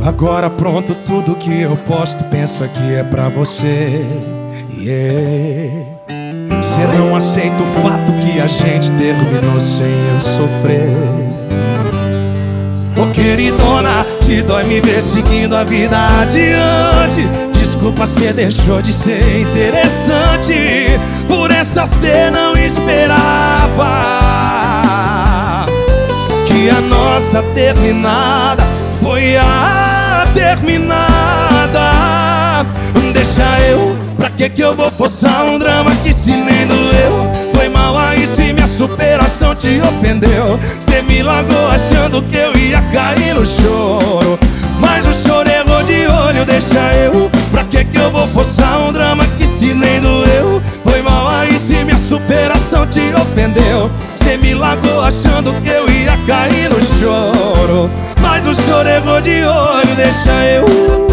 Agora pronto, tudo que eu posto, penso que é pra você. Cê não aceita o fato que a gente terminou sem eu sofrer. Ô queridona, te dói me ver seguindo a vida adiante. Desculpa, cê deixou de ser interessante. Por essa cê não esperava que a nossa terminada foi a terminada. Deixa eu, pra que eu vou forçar um drama que se nem doeu? Foi mal aí se minha superação te ofendeu. Cê me largou achando que eu ia cair no choro, mas o choro errou de olho. Deixa eu, pra que eu vou forçar um drama que se nem doeu? Foi mal aí se minha superação te ofendeu. Cê me largou achando que eu ia cair no choro, mas o choro errou de olho. Deixa eu,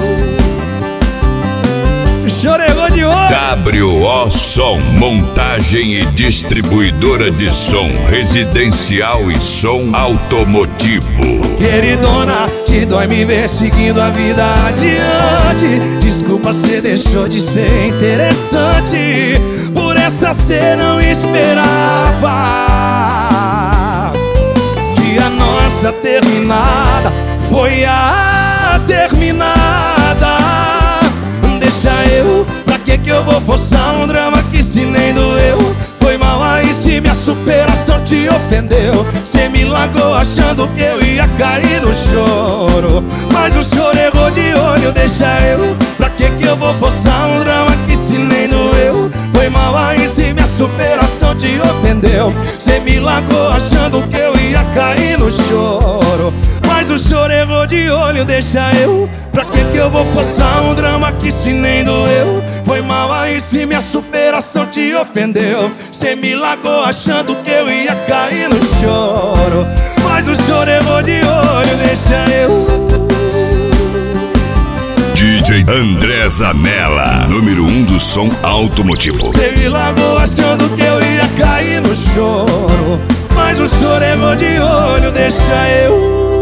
choro errou de olho. WO Som, montagem e distribuidora de som residencial e som automotivo. Queridona, te dói me ver seguindo a vida adiante. Desculpa, cê deixou de ser interessante. Por essa cê não esperava que a nossa terminada foi a terminada. Deixa eu, pra que eu vou forçar um drama que se nem doeu? Foi mal aí se minha superação te ofendeu. Cê me largou achando que eu ia cair no choro, mas o choro errou de olho. Deixa eu, pra que eu vou forçar um drama que se nem doeu? Foi mal aí se minha superação te ofendeu. Cê me largou achando que eu ia cair no choro, mas o choro errou de olho. Deixa eu, pra que eu vou forçar um drama que se nem doeu? Foi mal aí se minha superação te ofendeu. Cê me largou achando que eu ia cair no choro, mas o choro errou de olho. Deixa eu. DJ André Zanella, número 1 do som automotivo. Cê me largou achando que eu ia cair no choro, mas o choro errou de olho. Deixa eu.